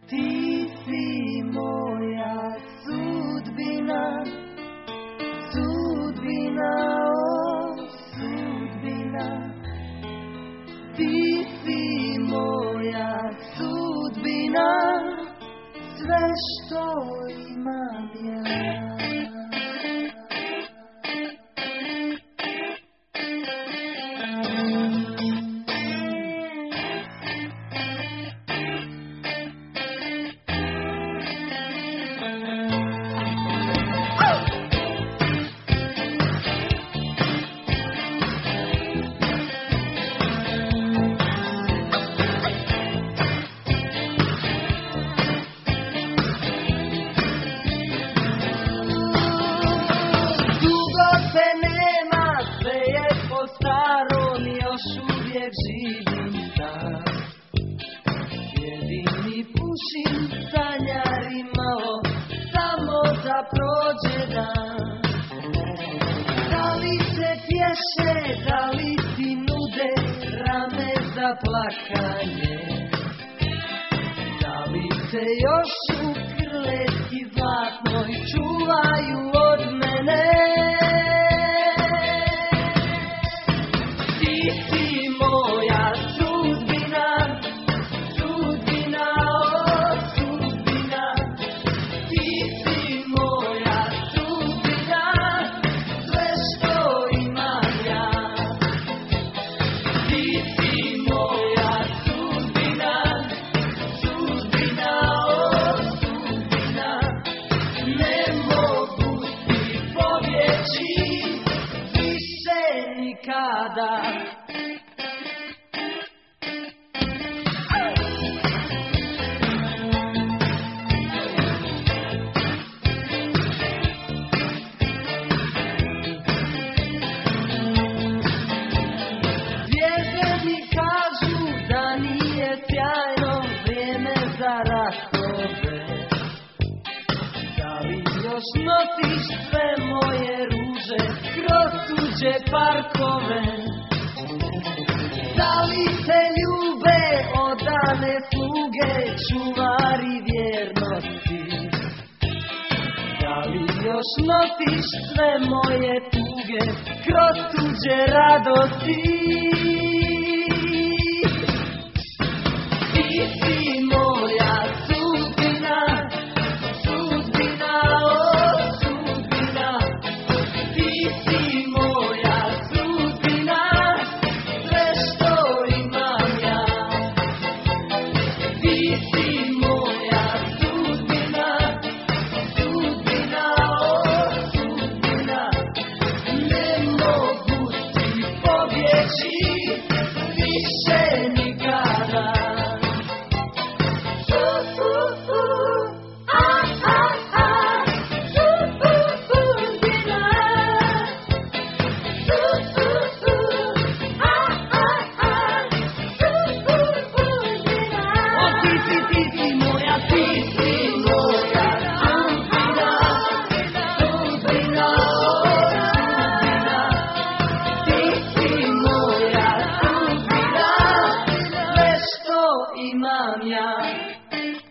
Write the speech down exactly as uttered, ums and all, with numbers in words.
Ti si moja sudbina, sudbina, o sudbina. Ti si moja sudbina, sve što imam ja. Živim sam, jedini pušim sanjari malo, samo da prođe dan. Da li se tješe, da li ti nude rame za plakanje? Da li se još u krletki zlatnoj čuvaju od mene? Nosiš sve moje ruže kroz tuđe parkove. Da li te ljube odane sluge, čuvari vjernosti? Da li još nosiš sve moje tuge kroz tuđe radosti? Ti si moja sudbina, sudbina, o sudbina. Ti si moja sudbina, sve što imam ja. Ti si moja sudbina, sudbina, o sudbina. Ne mogu ti pobjeći više nikada. Imam ja.